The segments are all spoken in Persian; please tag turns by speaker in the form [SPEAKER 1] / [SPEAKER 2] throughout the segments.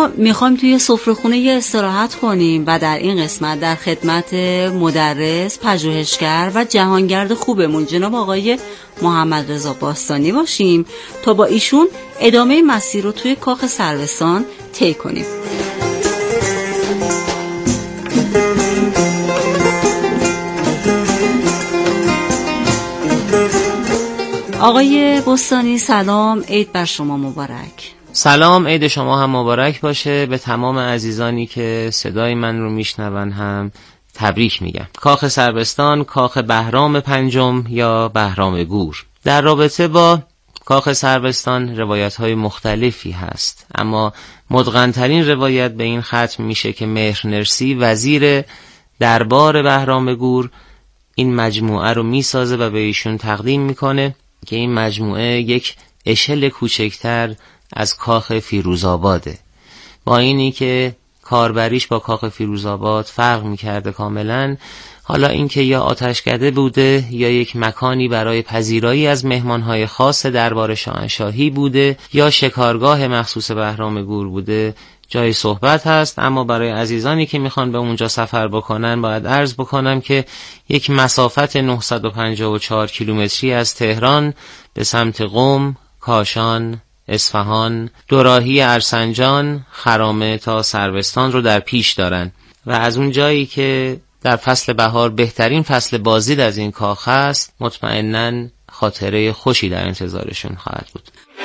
[SPEAKER 1] ما میخوایم توی سفره‌خونه یه استراحت کنیم و در این قسمت در خدمت مدرس، پژوهشگر و جهانگرد خوبمون جناب آقای محمد رضا باستانی باشیم تا با ایشون ادامه مسیر رو توی کاخ سروستان طی کنیم. آقای باستانی سلام، عید بر شما مبارک.
[SPEAKER 2] سلام، عید شما هم مبارک باشه. به تمام عزیزانی که صدای من رو میشنون هم تبریک میگم. کاخ سروستان، کاخ بهرام پنجم یا بهرام گور. در رابطه با کاخ سروستان روایت‌های مختلفی هست، اما مدغن‌ترین روایت به این ختم میشه که مهرنرسی وزیر دربار بهرام گور این مجموعه رو میسازه و به ایشون تقدیم میکنه که این مجموعه یک اشل کوچکتر از کاخ فیروزآباده. با اینی که کاربریش با کاخ فیروزآباد فرق میکرده کاملا، حالا اینکه یا آتشکده بوده یا یک مکانی برای پذیرایی از مهمانهای خاص دربار شاهنشاهی بوده یا شکارگاه مخصوص بهرام گور بوده جای صحبت هست. اما برای عزیزانی که میخوان به اونجا سفر بکنن باید عرض بکنم که یک مسافت 954 کیلومتری از تهران به سمت قم، کاشان، اصفهان، دوراهی ارسنجان، خرامه تا سروستان رو در پیش دارن و از اون جایی که در فصل بهار بهترین فصل بازدید از این کاخ است، مطمئناً خاطره خوشی در انتظارشون خواهد بود.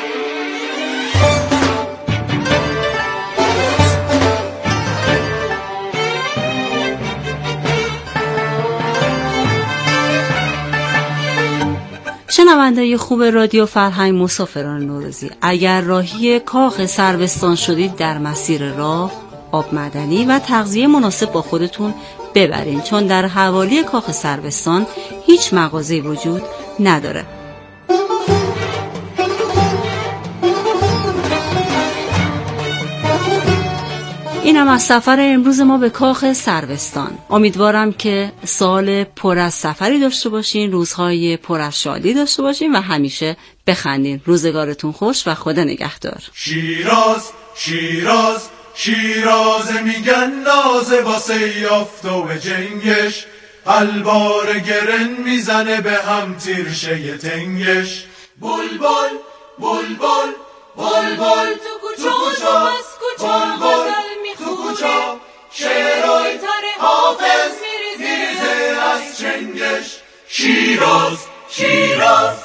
[SPEAKER 1] شنونده خوب رادیو فرهنگ مسافران نوروزی، اگر راهی کاخ سروستان شدید در مسیر راه آب معدنی و تغذیه مناسب با خودتون ببرین، چون در حوالی کاخ سروستان هیچ مغازه‌ای وجود نداره. اینم از سفر امروز ما به کاخ سروستان. امیدوارم که سال پر از سفری داشته باشین، روزهای پر از شادی داشته باشین و همیشه بخندین. روزگارتون خوش و خدا نگهدار.
[SPEAKER 3] شیراز شیراز شیراز میگن نازه واسه یافت و جنگش، البار گرن میزنه به هم تیرشه تنگش. بلبل بلبل بلبل تو کوچا بس کوچا غزل میخونه، شعرهای حافظ میریزه از چنگش. شیراز شیراز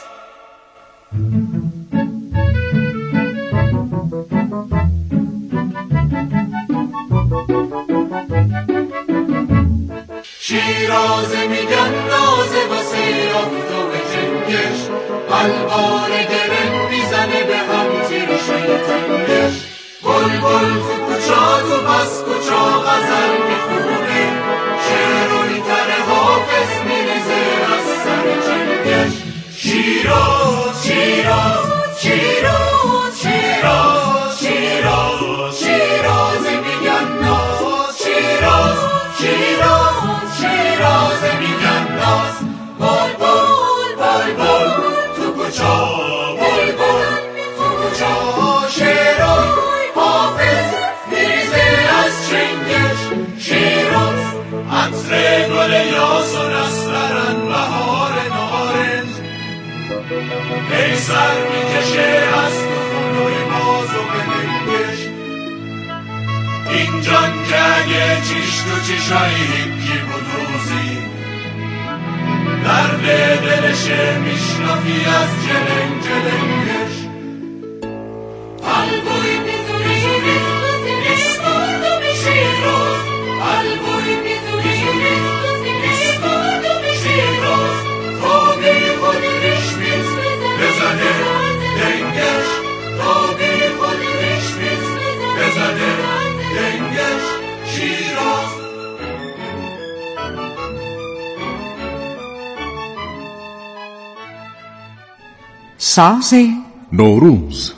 [SPEAKER 3] شیراز میگن نازه واسه یافت و جنگش، البار گرن میزنه به هم تیرشه تنگش. بلبل تو کوچا تو پس کوچا غزل میخونه، شعرهای تر حافظ میریزه از سر جنگش. شیراز شیراز شیراز شیراز شیراز شیراز میگن ناز، شیراز شیراز شیراز میگن ناز. بلبل بلبل تو کوچا، بلبل تو کوچا، شعرهای حافظ میریزه از چنگش. شیراز عطر گل یاس و نسترن بهار نارنج، ای سر میکشه از تو خونوی باز و بلنگش. این جان که اگه چیش تو چیشای هیپی بودوزی، درد دلشه میشنفی از جلنگ جلنگش. الگوی بیزوری نیستو میشی روز، الگوی بیزوری نیستو میشی روز. تو بی خود ریشمیز بزنه دنگش، تو بی خود ریشمیز بزنه دنگش. شیراز
[SPEAKER 4] ساز نوروز.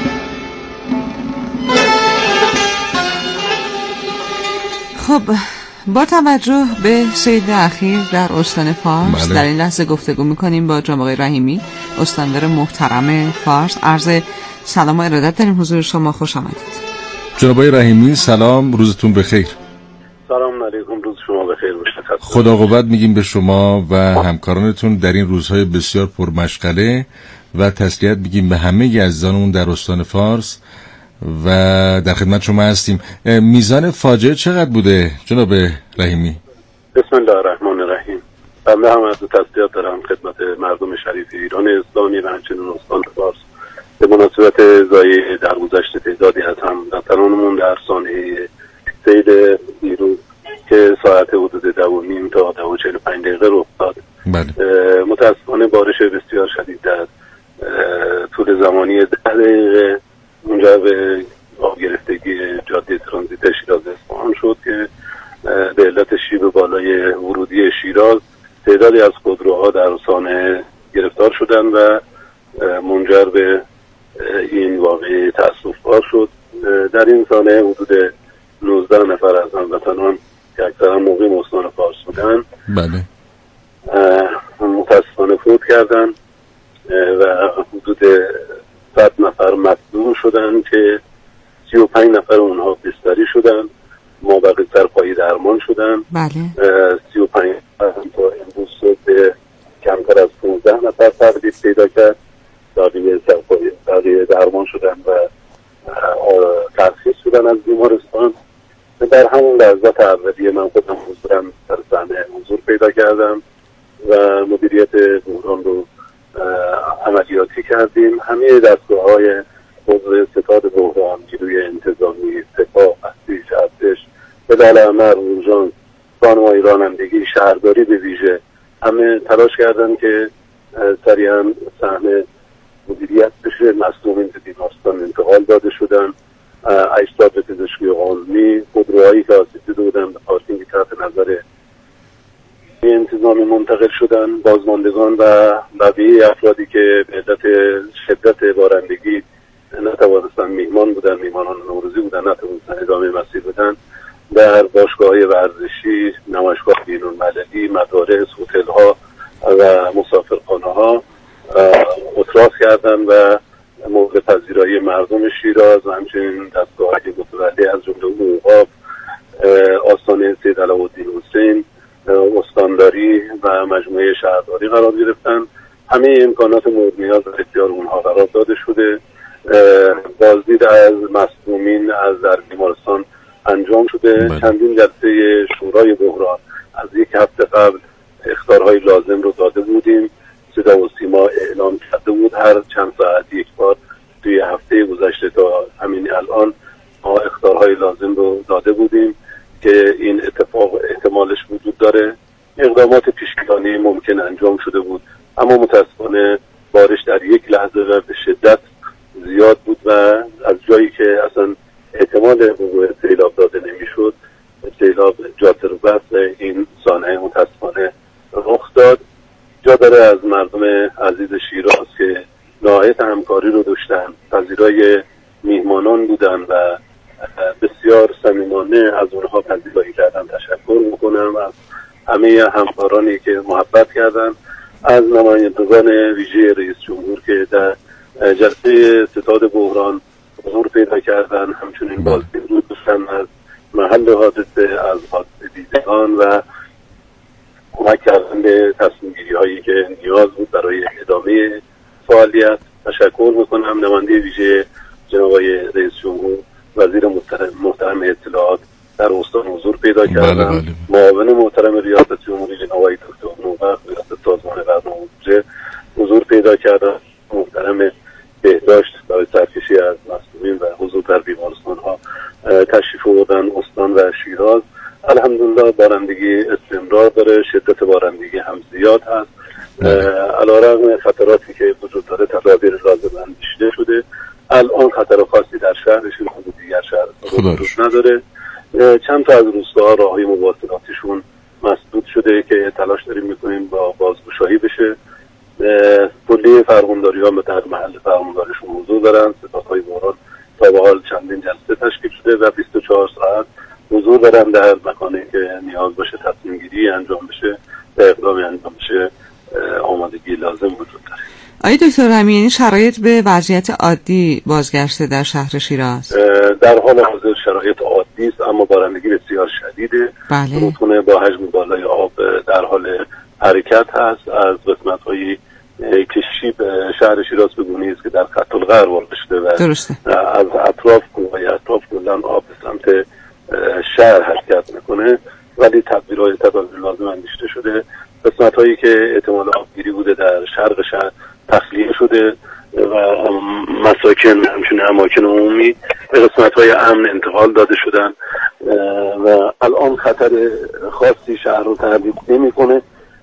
[SPEAKER 1] خب
[SPEAKER 5] با توجه به سیل اخیر در استان فارس
[SPEAKER 4] بله.
[SPEAKER 5] در این لحظه گفتگو میکنیم با جناب آقای رحیمی، استاندار محترم فارس. عرض سلام و ارادت داریم حضور شما، خوش آمدید.
[SPEAKER 4] جناب آقای رحیمی سلام، روزتون بخیر.
[SPEAKER 6] سلام علیکم، روز شما بخیر باشه.
[SPEAKER 4] خدا قوت میگیم به شما و همکارانتون در این روزهای بسیار پرمشغله و تسلیت میگیم به همه عزیزانمون در استان فارس و در خدمت شما هستیم. میزان فاجعه چقدر بوده جناب رحیمی؟
[SPEAKER 6] بسم الله الرحمن الرحیم. بنده هم از تسلیت دارم خدمت مردم شریف ایران اسلامی و همچنین استان فارس به مناسبت ضایعه درگذشت تعدادی از هموطنانمون در سانحه سیل دیروز که ساعت حدود 12:30 تا 12:45 رخ داد.
[SPEAKER 4] بله.
[SPEAKER 6] متاسفانه بارش بسیار شدید در طول زمانی 10 دقیقه منجر به آب گرفتگی جاده ترانزیت شیراز اصفهان شد که به علت شیب بالای ورودی شیراز تعدادی از خودروها در سانحه گرفتار شدند و منجر به این واقعه تأسف‌بار شد. در این سانحه حدود 19 نفر از هموطنان که اکثرا مقیم استان فارس بودند
[SPEAKER 4] بله.
[SPEAKER 6] متاسفانه فوت کردند و حدود 100 نفر مصدوم شدند که 35 نفر اونها بستری شدند، مابقی سرپایی درمان شدند.
[SPEAKER 5] بله.
[SPEAKER 6] 35 نفر تا امروز شد به کمتر از 15 نفر تغییر پیدا کرد، بقیه درمان شدند و ترخیص شدن از بیمارستان. در همون لحظات اولیه من خودم حضورم در صحنه حضور پیدا کردم و مدیریت بحران رو عملیاتی کردیم. همه دستگاه‌های عضو ستاد بحران، نیروی انتظامی، سپاه، ارتش، ارتش، بدل امر، اورژانس، راهنمایی رانندگی، شهرداری به ویژه همه تلاش کردن که سریعا صحنه مدیریت بشه. مصدومین به بیمارستان انتقال داده شدن. اجساد پزشکی قانونی، خودروهایی که آسیب دیده بودن به پارکینگ تحت نظر انتظامی منتقل شدن. بازماندگان و بقیه افرادی که به علت شدت بارندگی نتوانستن، میهمانان نوروزی بودن، نتوانستن ادامه مسیر بدن، در باشگاه‌های ورزشی، نمایشگاه بین‌المللی، مدارس، هتل‌ها و مسافرخانه‌ها اتراف کردن و موقع پذیرایی مردم شیراز و همچنین دستگاه‌های متولی از جمله اوقاف، آستانه سید علاءالدین حسین، استانداری و مجموعه شهرداری قرار گرفتن. همه امکانات مورد نیاز در اختیار اونها قرار داده شده. بازدید از مصدومین از در بیمارستان انجام شده. چندین جلسه شورای بحران از یک هفته قبل اخطارهای لازم رو داده بودیم. صدا و سیما اعلام کرده بود هر چند ساعت یک بار توی هفته گذشته تا همین الان ما اخطارهای لازم رو داده بودیم که این اتفاق احتمالش وجود داره. اقدامات پیشگیرانه ممکن انجام شده بود، اما متاسفانه بارش در یک لحظه و به شدت زیاد بود و از جایی که اصلا احتمال وقوع سیلاب داده نمیشد، سیلاب جاده رو بست و این سانحه متاسفانه رخ داد. جا داره از مردم عزیز شیراز که نهایت همکاری رو داشتن، پذیرای میهمانان بودن و بسیار صمیمانه از اونها پذیرایی کردن، تشکر میکنم از همه همکارانی که محبت کردن، از نمایندگان ویژه رئیس جمهور که در جلسه ستاد بحران حضور پیدا کردن، همچنین بازدید داشتن از محل حادثه، از حادثه دیدگان و کمک کردن به تصمیم گیری هایی که نیاز بود برای ادامه فعالیت. تشکر میکنم. نماینده ویژه جناب آقای رئیس جمهور، وزیر محترم اطلاعات در استان حضور پیدا کردن. معاون محترم ریاست جمهوری جناب آقای دکتر نوبخت، ریاست سازمان برنامه بودجه حضور پیدا کردن. محترم بهداشت برای سرکشی از مصدومین و حضور در بیمارستان ها تشریف آوردن استان و شیراز. الحمدلله بارندگی استمرار داره، شدت بارندگی هم زیاد هست. علیرغم خطراتی که وجود داره تدابیر لازم اندیشیده شده. الان خطر خاصی در شهرشون و دیگر شهر وجود نداره. چند تا از روستاها راههای مواصلاتیشون مسدود شده که تلاش داریم میکنیم با بازگشایی بشه. کلیه فرمانداری ها در محل فرمانداریشون حضور دارن. ستادهای بحران تا به حال چندین جلسه تشکیل شده و 24 ساعت حضور دارن در مکانی که نیاز باشه تصمیم گیری انجام بشه و اقدامی انجام بشه آمادگی لازم وجود داره.
[SPEAKER 5] آقای دکتر رحیمی، شرایط به وضعیت عادی بازگشته در شهر شیراز؟
[SPEAKER 6] در حال حاضر شرایط عادی است، اما بارندگی بسیار شدیده.
[SPEAKER 5] بله.
[SPEAKER 6] رودخونه با حجم بالای آب در حال حرکت هست. از قسمت‌های کشی به شهر شیراز به گونه‌ای است که در خط القرار واقع شده و
[SPEAKER 5] درسته.
[SPEAKER 6] از اطراف کلاً آب به سمت شهر حرکت میکنه، ولی تدبیرهای تدابیر لازم اندیشیده شده. قسمت‌هایی که احتمال آبگیری بوده در شرق شهر تخلیه شده و مساکن همچنین اماکن عمومی به قسمت‌های امن انتقال داده شدن و الان خطر خاصی شهر رو تهدید نمی‌کنه.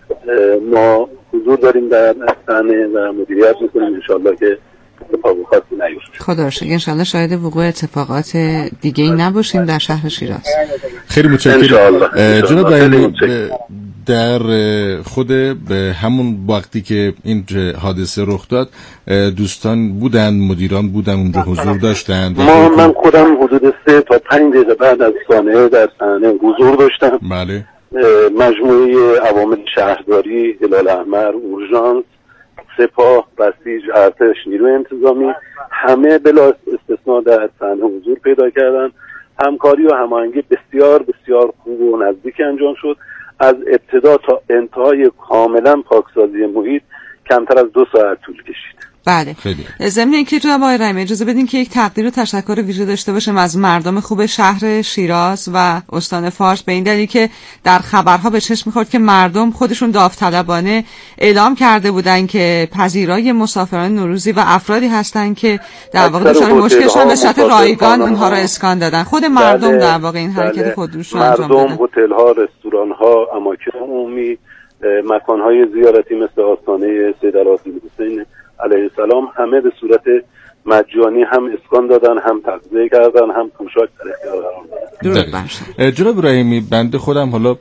[SPEAKER 6] ما حضور داریم در صحنه و مدیریت می‌کنیم انشالله که اتفاق خاصی نیفته.
[SPEAKER 5] خدا رو شکر انشالله شاهد وقوع اتفاقات دیگه‌ای نباشیم در شهر شیراز.
[SPEAKER 4] خیلی متشکرم. جناب رحیمی، در خود به همون وقتی که این حادثه رخ داد دوستان بودن، مدیران بودن اونجا حضور داشتند؟
[SPEAKER 6] من خودم حدود 3 تا 5 دقیقه بعد از صحنه در صحنه حضور داشتم.
[SPEAKER 4] بله.
[SPEAKER 6] مجموعه عوامل شهرداری، هلال احمر، اورژانس، سپاه، بسیج، ارتش، نیروی انتظامی همه بلا استثناء در صحنه حضور پیدا کردن. همکاری و هماهنگی بسیار بسیار خوب و نزدیک انجام شد. از ابتدا تا انتهای کاملا پاکسازی محیط کمتر از 2 ساعت طول کشید.
[SPEAKER 5] بله. ضمن اینکه جناب آقای رحیمی اجازه بدین که یک تقدیر و تشکر ویژه داشته باشم از مردم خوب شهر شیراز و استان فارس، به این دلیل که در خبرها به چشم می‌خورد که مردم خودشون داوطلبانه اعلام کرده بودن که پذیرای مسافران نوروزی و افرادی هستن که در واقع دچار مشکل شدن، به صورت رایگان اونها را اسکان دادن. خود مردم در واقع این حرکت خودروش رو انجام دادن.
[SPEAKER 6] مردم، هتل‌ها، رستوران‌ها، اماکن عمومی، مکان‌های زیارتی مثل آستانه سید الحسین علیه السلام همه به صورت مجانی هم اسکان دادن، هم تغذیه کردن، هم پوشاک در اختیار قرار دادن.
[SPEAKER 4] جناب رحیمی، بنده خودم حالا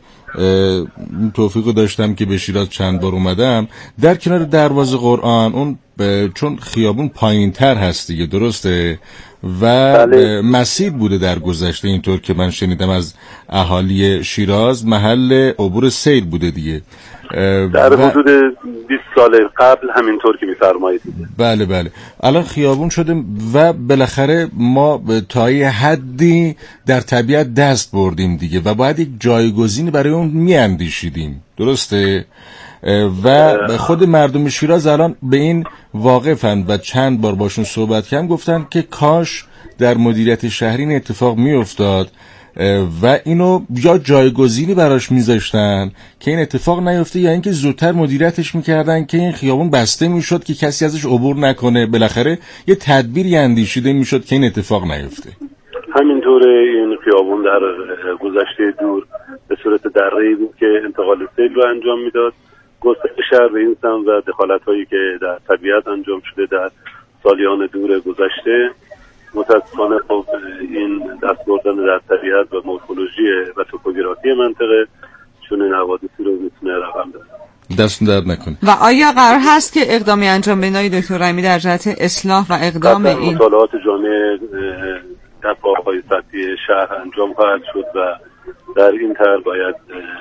[SPEAKER 4] توفیق داشتم که به شیراز چند بار اومدم. در کنار دروازه قرآن اون چون خیابون پایین‌تر هست دیگه، درسته؟ و بله. مسیر بوده در گذشته اینطور که من شنیدم از اهالی شیراز محل عبور سیل بوده دیگه.
[SPEAKER 6] در حدود 20 سال قبل همینطور که می‌فرمایید.
[SPEAKER 4] بله بله. الان خیابون شده و بالاخره ما تا یه حدی در طبیعت دست بردیم دیگه و باید یک جایگزینی برای اون میاندیشیدیم، درسته؟ و خود مردم شیراز الان به این واقفن و چند بار باشون صحبت کردم، گفتن که کاش در مدیریت شهری این اتفاق میافتاد و اینو یا جایگزینی براش میذاشتن که این اتفاق نیفته، یا اینکه زودتر مدیریتش میکردن که این خیابون بسته میشد که کسی ازش عبور نکنه. بالاخره یه تدبیری اندیشیده میشد که این اتفاق نیفته.
[SPEAKER 6] همینطوره. این خیابون در گذشته دور به صورت دره‌ای بود که انتقال سیل رو انجام میداد. گسترش شهر به این سمت و دخالت‌هایی که در طبیعت انجام شده در سالیان دور گذشته متاسفانه خب این دست بردن در طبیعت و مورفولوژی و توپوگرافی منطقه چون این حوادثی رو میتونه رقم بزنه.
[SPEAKER 4] دست درد نکنه.
[SPEAKER 5] و آیا قرار هست که اقدامی انجام بدین آقای دکتر رحیمی در جهت اصلاح و اقدام این
[SPEAKER 6] مطالعات جامع در پاهای سطحی شهر انجام خواهد شد و در این طرح باید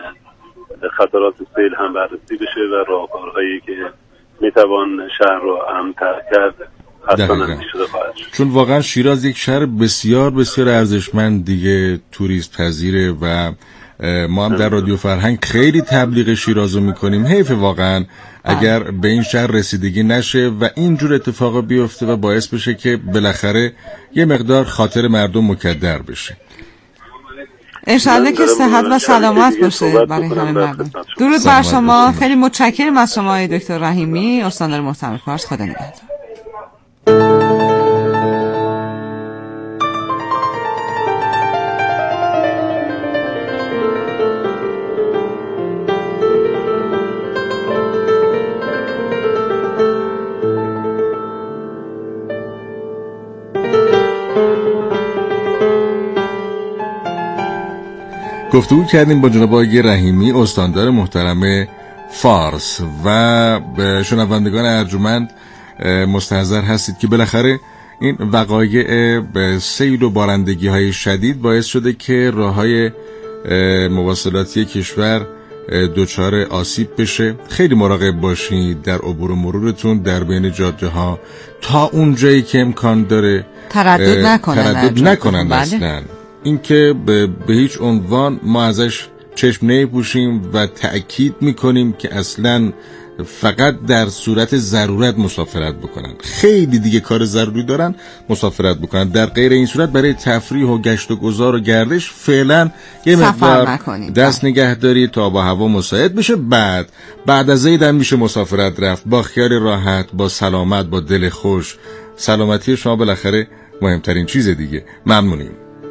[SPEAKER 6] خطرات سیل هم بررسی بشه و راهکارهایی که میتوان شهر رو امن‌تر کرد
[SPEAKER 4] چون واقعا شیراز یک شهر بسیار بسیار ارزشمند دیگه، توریست پذیره و ما هم در رادیو فرهنگ خیلی تبلیغ شیراز رو میکنیم. حیف واقعا اگر به این شهر رسیدگی نشه و اینجور اتفاق بیفته و باعث بشه که بالاخره یه مقدار خاطر مردم مکدر بشه.
[SPEAKER 5] انشالله که صحت و سلامت باشه برای همه مردم. درود بر شما. خیلی متشکرم از شما آقای دکتر رحیمی، استاندار محترم فارس. خدا نگهدار.
[SPEAKER 4] گفتگو کردیم با جناب آقای رحیمی، استاندار محترم فارس، و به شنوندگان ارجمند مستحضر هستید که بالاخره این وقایع سیل و بارندگی های شدید باعث شده که راههای مواصلاتی کشور دچار آسیب بشه. خیلی مراقب باشید در عبور و مرورتون در بین جاده ها، تا اون جایی که امکان داره
[SPEAKER 5] تردد نکنن
[SPEAKER 4] اصلا. این که به هیچ عنوان ما ازش چشم نمی‌پوشیم و تأکید میکنیم که اصلا فقط در صورت ضرورت مسافرت بکنن. خیلی دیگه کار ضروری دارن مسافرت بکنن، در غیر این صورت برای تفریح و گشت و گذار و گردش فعلا یه مقدار دست نگه دارید تا با هوا مساعد بشه. بعد از عید هم میشه مسافرت رفت با خیال راحت، با سلامت، با دل خوش. سلامتی شما بالاخره مهمترین چیز دیگه. ممنونیم.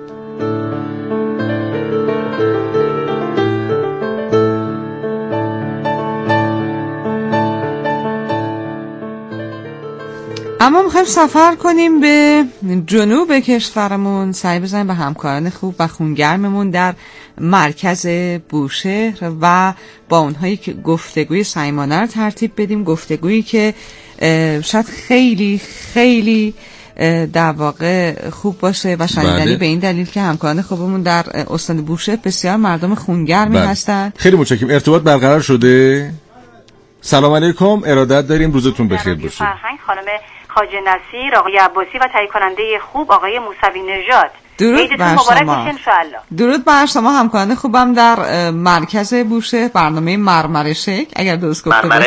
[SPEAKER 5] اما میخوایم سفر کنیم به جنوب کشورمون، سعی بزنیم به همکاران خوب و خونگرممون در مرکز بوشهر و با اونهایی که گفتگوی صمیمانه رو ترتیب بدیم، گفتگویی که شاید خیلی خیلی در واقع خوب باشه و شنیدنی به این دلیل که همکاران خوبمون در استان بوشهر بسیار مردم خونگرمی هستند.
[SPEAKER 4] خیلی متشکرم. ارتباط برقرار شده؟ سلام علیکم، ارادت داریم، روزتون بخیر باشه.
[SPEAKER 7] فرهنگ خانم خواجه نصیر، آقای عباسی و تهیه کننده خوب آقای موسوی نژاد.
[SPEAKER 5] درود بر شما. درود بر شما همکاران خوبم در مرکز بوشهر، برنامه مرمرشک اگر درست گفته باشم.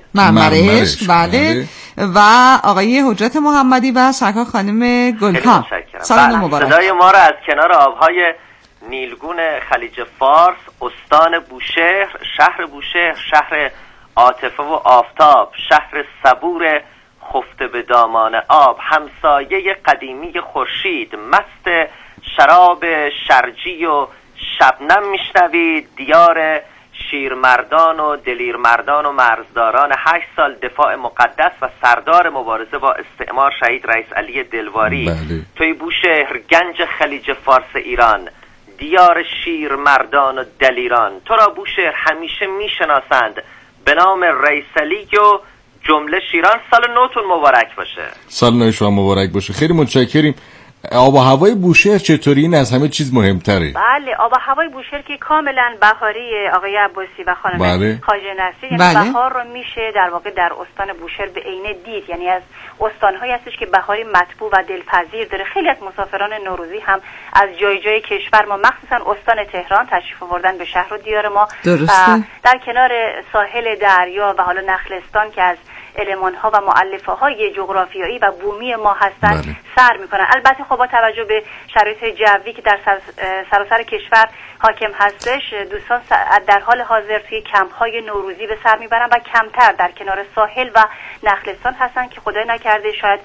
[SPEAKER 5] مرمرشک بله. و آقای حجت محمدی و سرکار خانم گلکان. سال مبارک.
[SPEAKER 8] صدای ما را از کنار آبهای نیلگون خلیج فارس، استان بوشهر، شهر بوشهر، شهر عاطفه و آفتاب، شهر صبور خفته به دامان آب، همسایه قدیمی خورشید، مست شراب شرجی و شبنم میشنوید. دیار شیرمردان و دلیرمردان و مرزداران 8 سال دفاع مقدس و سردار مبارزه با استعمار شهید رئیس علی دلواری. توی بوشهر گنج خلیج فارس ایران، دیار شیرمردان و دلیران. تو را بوشهر همیشه میشناسند به نام رئیس علی و جمله شیران. سال نوتون مبارک باشه.
[SPEAKER 4] سال نو شما مبارک باشه. خیلی متشکریم. آب و هوای بوشهر چطوری؟ این از همه چیز مهمتره.
[SPEAKER 7] بله، آب و هوای بوشهر که کاملا بهاری آقای عباسی و خانم خواجه نصیر، یعنی بهار رو میشه در واقع در استان بوشهر به عینه دید. یعنی از استان‌هایی هستش که بهاری مطبوع و دلپذیر داره. خیلی از مسافران نوروزی هم از جای جای کشور ما، مخصوصا استان تهران، تشریف آوردن به شهر و دیار ما.
[SPEAKER 5] درسته.
[SPEAKER 7] و در کنار ساحل دریا و حالا نخلستان که از المان‌ها و مؤلفه‌های جغرافیایی و بومی ما هستند سر می‌کنن. البته خب با توجه به شرایط جوی که در سراسر کشور حاکم هستش، دوستان در حال حاضر توی کمپ‌های نوروزی به سر می‌برن و کمتر در کنار ساحل و نخلستان هستن که خدای نکرده شاید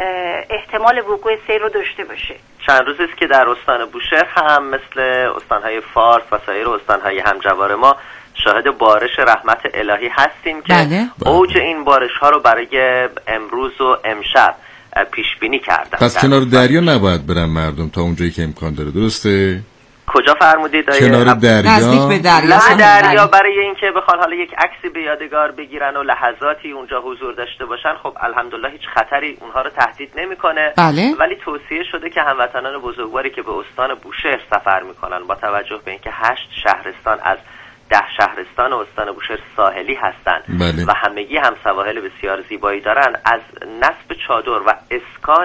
[SPEAKER 7] احتمال وقوع سیل رو داشته باشه.
[SPEAKER 8] چند روزی است که در استان بوشهر هم مثل استان‌های فارس و سایر استان‌های همجوار ما شاهد بارش رحمت الهی هستیم که اوج این بارش ها رو برای امروز و امشب پیش بینی کردن.
[SPEAKER 4] پس کنار دریا نباید برن مردم تا اونجایی که امکان داره، درسته؟
[SPEAKER 8] کجا فرمودید؟
[SPEAKER 4] کنار دریا،
[SPEAKER 5] نزدیک به
[SPEAKER 8] دریا برای اینکه بخوان حالا یک عکسی به یادگار بگیرن و لحظاتی اونجا حضور داشته باشن، خب الحمدلله هیچ خطری اونها رو تهدید نمیکنه. ولی توصیه شده که هموطنان بزرگواری که به استان بوشهر سفر میکنن با توجه به اینکه 8 شهرستان از 10 شهرستان استان بوشهر ساحلی هستند و همگی هم سواحل بسیار زیبایی دارن، از نصب چادر و اسکان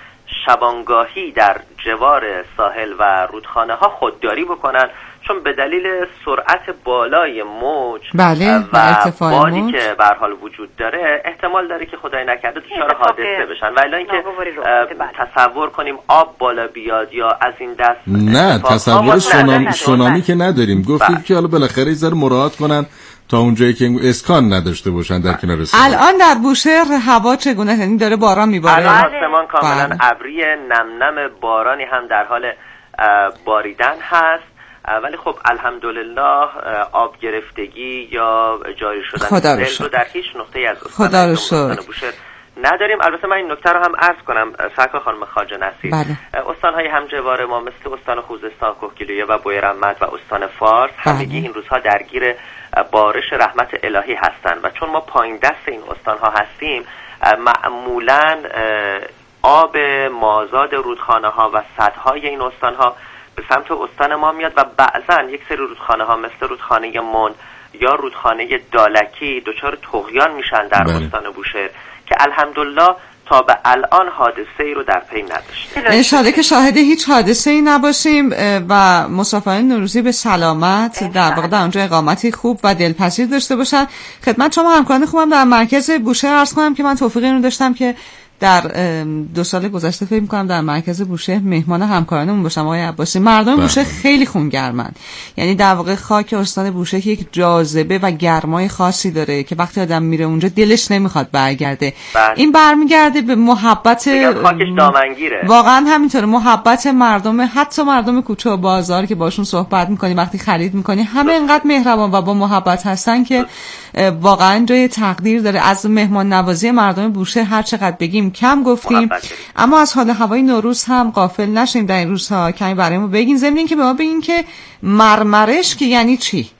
[SPEAKER 8] شبانگاهی در جوار ساحل و رودخانه ها خودداری بکنن، چون به دلیل سرعت بالای موج و بادی که به هر حال وجود داره احتمال داره که خدای نکرده دچار حادثه بشن. و الا اینکه تصور کنیم آب بالا بیاد یا از این دست
[SPEAKER 4] نه، تصور سونامی که نداریم. گفتیم که حالا بالاخره یه ذره مراعات کنن تا اونجایی که اسکان نداشته باشن در کنار ساحل.
[SPEAKER 5] الان در بوشهر هوا چگونه؟ یعنی داره باران میباره؟
[SPEAKER 8] الان آسمان کاملا ابری، نم نم بارانی هم در حال باریدن هست، ولی خب الحمدلله آب گرفتگی یا جاری شدن سیل رو در هیچ نقطه‌ای از استان بوشهر نداریم. البته من این نکته رو هم عرض کنم سرکار خانم خواجه نصیر، استان‌های همجوار ما مثل استان خوزستان، کهگیلویه و بویراحمد و استان فارس همگی این روزها درگیر بارش رحمت الهی هستند و چون ما پایین دست این استان‌ها هستیم، معمولاً آب مازاد رودخانه ها و سدهای این استان ها به سمت استان ما میاد و بعضا یک سری رودخانه ها مثل رودخانه من یا رودخانه دالکی دچار طغیان میشن در استان بوشهر که الحمدلله تا به الان حادثه ای رو در پی نداشتیم.
[SPEAKER 5] انشالله که شاهد هیچ حادثه ای نباشیم و مسافران نوروزی به سلامت در واقع در اونجا اقامتی خوب و دلپذیر داشته باشن. خدمت شما همکاران خوبم در مرکز بوشهر عرض کنم که من توفیق اینو داشتم که در 2 سال گذشته فکر می‌کنم در مرکز بوشهر مهمان همکارانمون باشم آقای عباسی. مردم بوشهر خیلی خونگرمن، یعنی در واقع خاک استان بوشهر یک جاذبه و گرمای خاصی داره که وقتی آدم میره اونجا دلش نمیخواد برگرده. این برمیگرده به محبت،
[SPEAKER 8] خاکش دامنگیره.
[SPEAKER 5] واقعا همینطوره، محبت مردم، حتی مردم کوچه و بازار که باشون صحبت می‌کنی وقتی خرید می‌کنی همه اینقدر مهربان و با محبت هستن که واقعا جای تقدیر داره. از مهمان نوازی مردم بوشهر هر چقدر بگیم کم گفتیم، اما از حال هوای نوروز هم غافل نشیم در این روزها. کمی برای ما بگین، ضمن اینکه به ما بگین که مرمرش که یعنی چی؟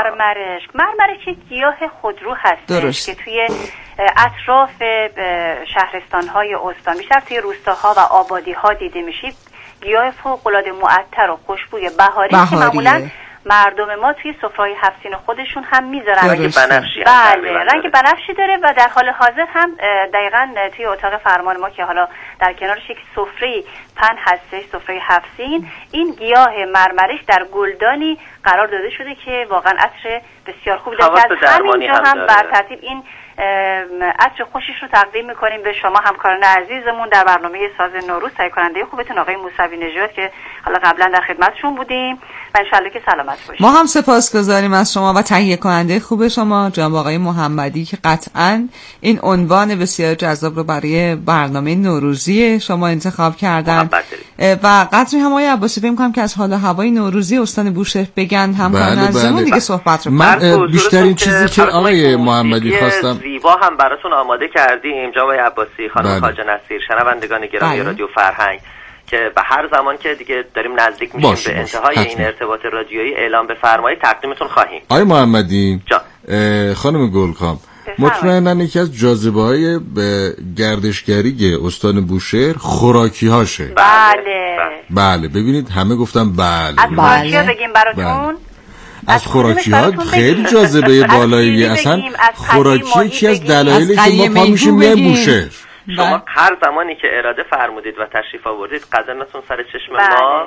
[SPEAKER 7] مرمرش یک گیاه خودرو هستش که توی اطراف شهرستان‌های استان، بیشتر توی روستاها و آبادی‌ها دیده میشه. گیاه فوق‌العاده معطر و خوشبوی بهاری که معمولاً مردم ما توی سفره‌های 7 سین خودشون هم میذارن.
[SPEAKER 8] رنگ بنفشی،
[SPEAKER 7] بله رنگ بنفشی داره و در حال حاضر هم دقیقاً توی اتاق فرمان ما که حالا در کنارش یک سفره پن هستش، سفره 7 سین، این گیاه مرمرش در گلدانی قرار داده شده که واقعاً عطر بسیار خوب داره که از همینجا هم بر ترتیب این عطر خوشش رو تقدیم میکنیم به شما همکاران عزیزمون در برنامه ساز نوروز، تهیه کننده خوبتون آقای موسوی نژاد که حالا قبلا در خدمتشون بودیم و انشالله که سلامت باشید.
[SPEAKER 5] ما هم سپاسگزاریم از شما و تهیه کننده خوب شما جناب آقای محمدی که قطعاً این عنوان بسیار جذاب رو برای برنامه نوروزی شما انتخاب کردن و قدری هم آقای عباسی فکر می‌کنم که از حال هوای نوروزی استان بوشهر بگن همکاران عزیزمون دیگه صحبت رو.
[SPEAKER 4] من بیشترین چیزی که آقای محمدی خواستم
[SPEAKER 8] زیبا هم براتون آماده کردیم جناب عباسی، خانم خواجه نصیر، شنوندگان گرامی رادیو فرهنگ که به هر زمان که دیگه داریم نزدیک میشیم به انتهای این ارتباط رادیویی اعلام بفرمایید تقدیمتون خواهیم.
[SPEAKER 4] آقای محمدی خانم گلکام، مطمئناً یکی از جاذبه‌های گردشگری استان بوشهر خوراکی‌هاشه. بله ببینید همه گفتم بله.
[SPEAKER 7] از خوراکی‌ها بگیم براتون؟
[SPEAKER 4] از خوراکی ها خیلی جاذبه بالایی، اصلا خوراکی یکی از دلایلی که ما پا میشیم میایم بوشهر.
[SPEAKER 8] شما هر زمانی که اراده فرمودید و تشریف آوردید قدمتون سر چشم ما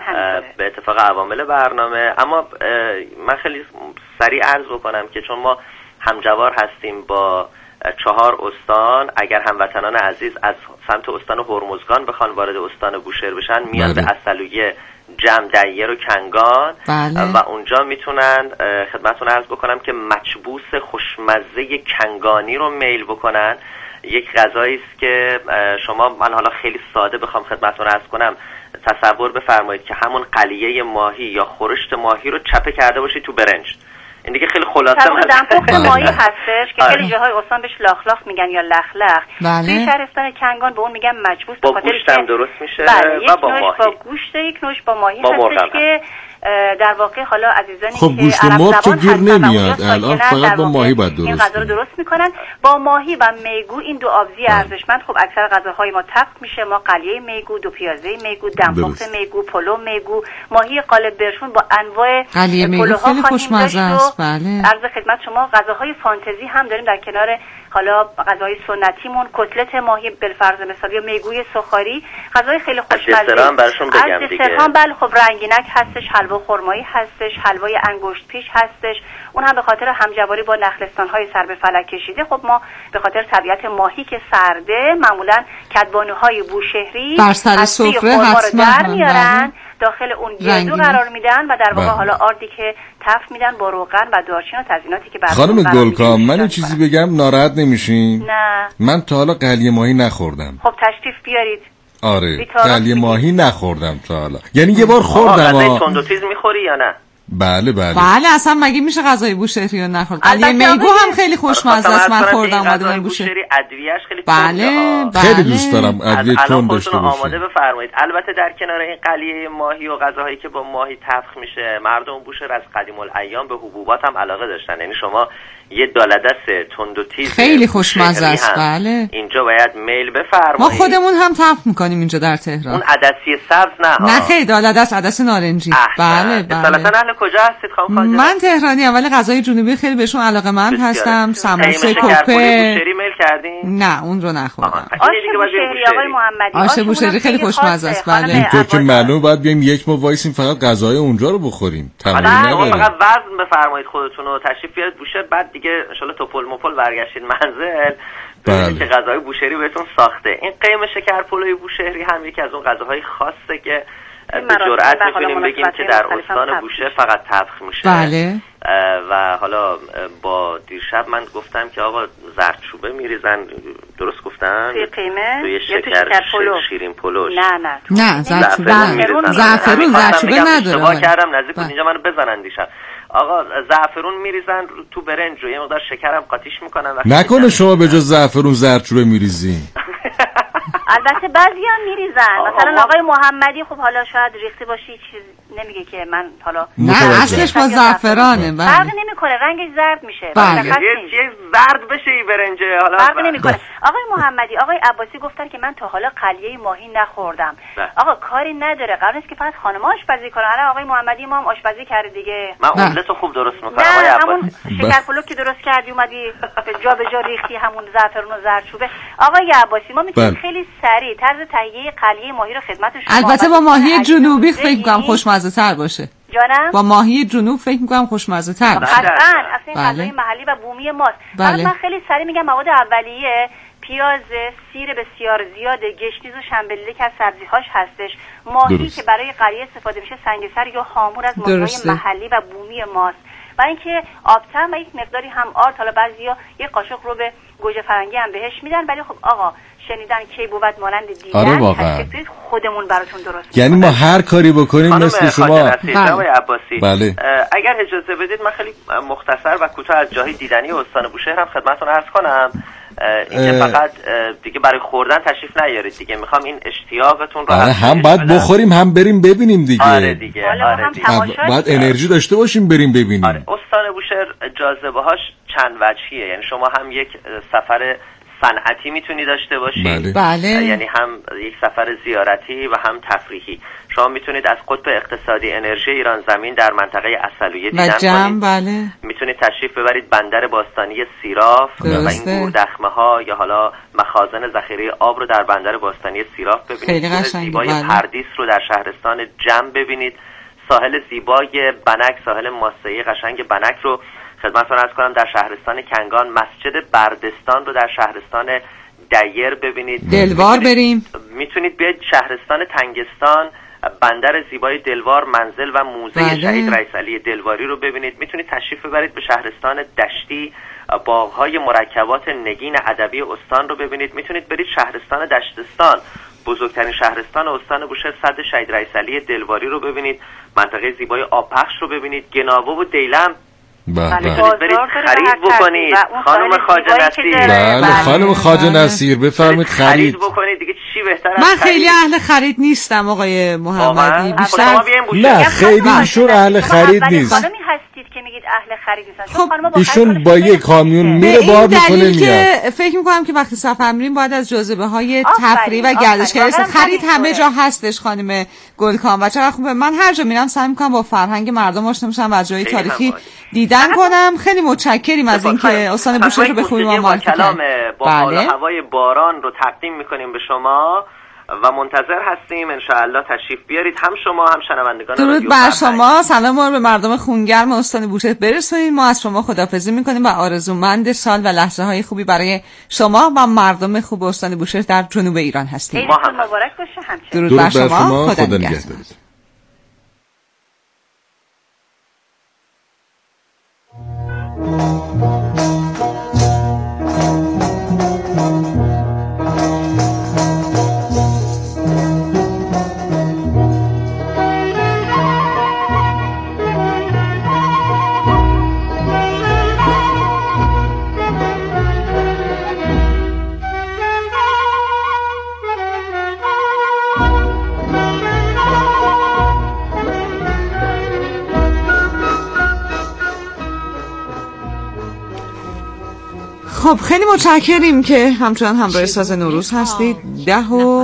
[SPEAKER 8] به اتفاق عوامل برنامه. اما من خیلی سریع عرض بکنم که چون ما همجوار هستیم با 4 استان، اگر هموطنان عزیز از سمت استان هرمزگان بخوان وارد استان بوشهر بشن میان به عسلویه، جمع، و کنگان و اونجا میتونن خدمتتون عرض بکنم که مچبوس خوشمزه کنگانی رو میل بکنن. یک غذایی است که شما، من حالا خیلی ساده بخوام خدمتتون عرض کنم، تصور بفرمایید که همون قلیه ماهی یا خورشت ماهی رو چپه کرده باشید تو برنج. این دیگه خیلی خلاصه
[SPEAKER 7] دمپخت ماهی هستش که خیلی جاهای استان بهش لاخلاخ میگن یا لخلخ. توی شهرستان کنگان به اون میگن مجبوس،
[SPEAKER 8] به خاطر اینکه درست میشه
[SPEAKER 7] و با ماهی، با گوشت، یک نوش با ماهی هستش که در واقع حالا عزیزانی
[SPEAKER 4] خب
[SPEAKER 7] که
[SPEAKER 4] گوشت مرغ که گیر نمیاد، الان فقط با ماهی باید درست
[SPEAKER 7] این غذا رو درست میکنن با ماهی و میگو. این دو آبزی ارزشمند خب اکثر غذاهای ما طبخ میشه. ما قلیه میگو، دو پیازه میگو، دمپخت میگو، پلو میگو، ماهی قالب برشون با انواع پلوها خیلی خوشمزه است. بله عرض خدمت شما غذاهای فانتزی هم داریم در کنار حالا غذاهای سنتیمون، کتلت ماهی بالفرض مثال یا میگوی سوخاری، غذای خیلی خوشمزه.
[SPEAKER 8] هم براشون بگم دیگه.
[SPEAKER 7] بله خب رنگینک هستش، حلوا خرمایی هستش، حلوای انگشت پیش هستش. اون هم به خاطر همجواری با نخلستان‌های سر به فلک کشیده. خب ما به خاطر طبیعت ماهی که سرده معمولاً کدبانوهای بوشهری
[SPEAKER 5] بر سر سفره حتما
[SPEAKER 7] در میارن، داخل اون گردو قرار میدن و در واقع حالا آردی که تف میدن با روغن و دارچین و تزییناتی که
[SPEAKER 4] خانم گلکام من چیزی بگم ناراحت نمیشین؟
[SPEAKER 7] نه
[SPEAKER 4] من تا حالا قلیه ماهی نخوردم.
[SPEAKER 7] خب تشریف بیارید.
[SPEAKER 4] آره قلیه ماهی نخوردم تا حالا، یعنی یه بار خوردم.
[SPEAKER 8] غذای تند و تیز میخوری یا نه؟
[SPEAKER 4] بله
[SPEAKER 5] اصلا مگه میشه غذای بوشهری رو نخورد؟ قلیه میگو هم خیلی خوشمزه است، من خوردم اومدم بوشهری.
[SPEAKER 8] ادویه‌اش خیلی
[SPEAKER 5] بله
[SPEAKER 4] خیلی دوست دارم ادویه تند داشته باشه.
[SPEAKER 8] آماده بفرمایید. البته در کنار این قلیه ماهی و غذاهایی که با ماهی طبخ میشه، مردم بوشهر از قدیم الایام به حبوبات هم علاقه داشتن. یعنی شما یه دالدست تند و تیز
[SPEAKER 5] خیلی خوشمزه است. بله
[SPEAKER 8] اینجا باید میل بفرمایید.
[SPEAKER 5] ما خودمون هم تفت میکنیم اینجا در تهران.
[SPEAKER 8] اون عدسی سبز نه
[SPEAKER 5] خیلی دالدست عدس نارنجی. بله بله.
[SPEAKER 8] اصلا اهل کجا هستید خانم خواجه؟
[SPEAKER 5] من تهرانی ام ولی غذای جنوبی خیلی بهشون علاقه‌مند هستم. سموسه کوپه
[SPEAKER 8] بوشهری میل کردین؟
[SPEAKER 5] نه اون رو نخوردم.
[SPEAKER 7] آش بوشهری آقای محمدی.
[SPEAKER 5] آش بوشهری خیلی خوشمزه است. بله
[SPEAKER 4] اینطور که معلومه باید بیایم یک ماه وایسیم فقط غذای اونجا رو بخوریم.
[SPEAKER 8] تمام فقط وزن بفرمایید خودتون رو تشریف بیارید بوشهر، بعد دیگه ان شاء الله توپل مپل برگشتید منزل ببینید که غذای بوشهری بهتون ساخته. این قیم شکر پلوی بوشهری هم یکی از اون غذاهای خاصه که به جرئت میتونیم بگیم که در استان بوشهر فقط طبخ میشه.
[SPEAKER 5] بله.
[SPEAKER 8] و حالا با دیرشب من گفتم که آقا زردچوبه میریزن، درست گفتم؟
[SPEAKER 7] توی قیمه؟
[SPEAKER 8] توی شکر شیرین پلوش.
[SPEAKER 5] نه زعفرون نداره.
[SPEAKER 8] اشتباه کردم نزدیک بود اینجا منو بزنن دیشب. آقا زعفرون میریزن تو برنج و یه مقدار شکرم قاطیش میکنن.
[SPEAKER 4] نکنه شما به جز زعفرون زردچوبه میریزی؟
[SPEAKER 7] البته بعضیا میریزن، مثلا آقای محمدی خب حالا شاید ریخته باشی چیز نمیگه که من حالا
[SPEAKER 5] نه اصلش با زعفرانه.
[SPEAKER 7] فرق نمیکنه رنگش زرد میشه.
[SPEAKER 8] یه زرد بشه این برنجه حالا
[SPEAKER 7] فرق نمیکنه. آقای محمدی آقای عباسی گفتن که من تا حالا قلیه ماهی نخوردم. آقا کاری نداره، قرار نیست که فقط خانم آشپزی کنه. حالا آقای محمدی ما هم آشپزی کرده دیگه.
[SPEAKER 8] من اونلتو خوب درست میکنم آقای عباسی.
[SPEAKER 7] همون شکر پلو که درست کردی اومدی جا به جا ریختی همون زعفرون و زردچوبه. آقای عباسی ما میتونیم خیلی سریع طرز تهیه قلیه ماهی رو خدمت شما.
[SPEAKER 5] البته با ماهی جنوبی فکر می‌کنم خوشمزه تر باشه.
[SPEAKER 7] جانم؟
[SPEAKER 5] با ماهی جنوب فکر می‌کنم خوشمزه تر باشه.
[SPEAKER 7] اصلا این غذای محلی و بومی ماست. من خیلی سریع میگم مواد اولیه پیاز، سیر بسیار زیاد، گشنیز و شنبلیله که از سبزی‌هاش هستش. ماهی که برای قلیه استفاده میشه سنگسر یا هامور از ماهی‌های محلی و بومی ماست. و اینکه آبتم و یک مقداری هم آرد، حالا بعضیا یه قاشق رو به گوجه فرنگی هم بهش میدن، ولی خب آقا شنیدن کی بود مانند دیدن.
[SPEAKER 4] آره واقعا
[SPEAKER 7] خودمون براتون درست
[SPEAKER 4] یعنی ما هر کاری بکنیم مثل شما.
[SPEAKER 8] آقای عباسی بله. اگر اجازه بدید من خیلی مختصر و کوتاه از جاهای دیدنی استان بوشهر هم خدمتتون عرض کنم. اینکه فقط دیگه برای خوردن تشریف نیارید دیگه، میخوام این اشتیاقتون رو
[SPEAKER 4] هم باید بخوریم هم بریم ببینیم دیگه.
[SPEAKER 8] آره دیگه
[SPEAKER 4] باید انرژی داشته باشیم بریم ببینیم.
[SPEAKER 8] آره. استان بوشهر جاذبه‌هاش چند وجهیه، یعنی شما هم یک سفر صنعتی میتونی داشته باشید.
[SPEAKER 5] بله.
[SPEAKER 8] یعنی هم یک سفر زیارتی و هم تفریحی. شما میتونید از قطب اقتصادی انرژی ایران زمین در منطقه عسلویه دیدن کنید.
[SPEAKER 5] بله.
[SPEAKER 8] میتونید تشریف ببرید بندر باستانی سیراف و این گوردخمه ها یا حالا مخازن ذخیره آب رو در بندر باستانی سیراف ببینید. زیبای پردیس رو در شهرستان جم ببینید. ساحل زیبای بنک، ساحل ماسه‌ای قشنگ بنک رو خدمتتون عرض کنم در شهرستان کنگان. مسجد بردستان رو در شهرستان دیر ببینید.
[SPEAKER 5] دلوار بریم.
[SPEAKER 8] میتونید بیاید شهرستان تنگستان، بندر زیبای دلوار، منزل و موزه شهید رئیس علی دلواری رو ببینید. میتونید تشریف ببرید به شهرستان دشتی، باغ‌های مرکبات نگین ادبی استان رو ببینید. میتونید برید شهرستان دشتستان، بزرگترین شهرستان استان بوشهر، صد شهید رئیس علی دلواری رو ببینید. منطقه زیبای آبپخش رو ببینید. گناوه و دیلم برید خرید بکنید. خانم خواجه نصیر.
[SPEAKER 4] بله خانم خواجه نصیر بفرمایید خرید
[SPEAKER 8] بکنید دیگه. چی بهتر از
[SPEAKER 5] من خیلی اهل خرید نیستم آقای محمدی.
[SPEAKER 4] بیشتر نه خیلی ایشون اهل خرید نیست.
[SPEAKER 7] خانمی هستید که میگید اهل خرید نیستن.
[SPEAKER 5] خب
[SPEAKER 4] ایشون با یک کامیون میره بار میکنه میاد.
[SPEAKER 5] فکر میکنم که وقتی سفر میریم باید از جاذبه های تفریح و گردشگری خرید همه جا هستش. خانم گلکان و چقدر خوبه. من هر جا میرم سعی میکنم با فرهنگ مردم آشنا بشم و از جای تاریخی دیدن کنم. خیلی متشکریم از اینکه استان بوشهر رو به خوبی ما معرفی کردید.
[SPEAKER 8] با حال هوای باران رو تقدیم میکنیم به شما و منتظر هستیم ان شاء الله تشریف بیارید، هم شما هم شنوندگان رادیو.
[SPEAKER 5] درود بر شما. سلام ما رو به مردم خونگرم استان بوشهر برسونید. ما از شما خداحافظی میکنیم و آرزومند سال و لحظه های خوبی برای شما و مردم خوب استان بوشهر در جنوب ایران هستیم.
[SPEAKER 7] عیدتون مبارک باشه. همچنین
[SPEAKER 5] درود بر شما. خدا نگهدار. خب خیلی متشکریم که همچنان همراه ساز نوروز هستید. 10